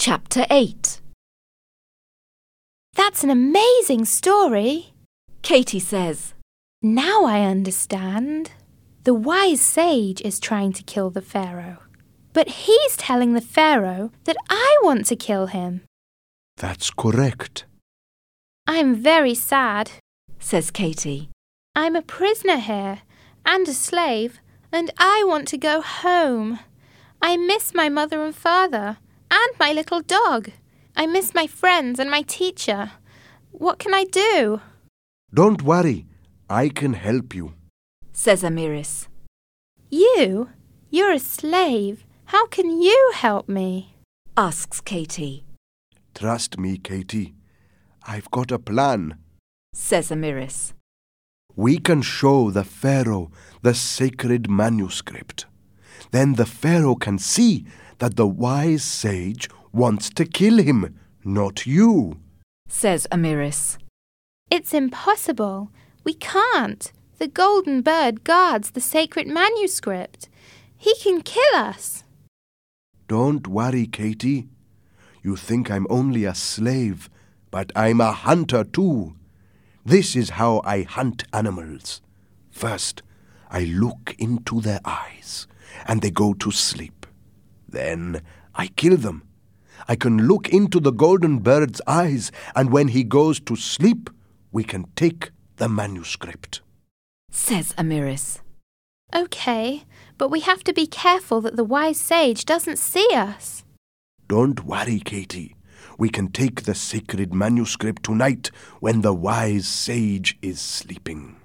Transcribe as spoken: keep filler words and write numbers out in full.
Chapter eight. That's an amazing story, Katy says. Now I understand. The wise sage is trying to kill the Pharaoh, but he's telling the Pharaoh that I want to kill him. That's correct. I'm very sad, says Katy. I'm a prisoner here and a slave, and I want to go home. I miss my mother and father and my little dog. I miss my friends and my teacher. What can I do? Don't worry, I can help you, says Amiris. You? You're a slave. How can you help me? Asks Katy. Trust me, Katy. I've got a plan, says Amiris. We can show the Pharaoh the sacred manuscript. Then the Pharaoh can see that the wise sage wants to kill him, not you, says Amiris. It's impossible. We can't. The golden bird guards the sacred manuscript. He can kill us. Don't worry, Katy. You think I'm only a slave, but I'm a hunter too. This is how I hunt animals. First, I look into their eyes, and they go to sleep. Then I kill them. I can look into the golden bird's eyes, and when he goes to sleep, we can take the manuscript, says Amiris. Okay, but we have to be careful that the wise sage doesn't see us. Don't worry, Katy. We can take the sacred manuscript tonight when the wise sage is sleeping.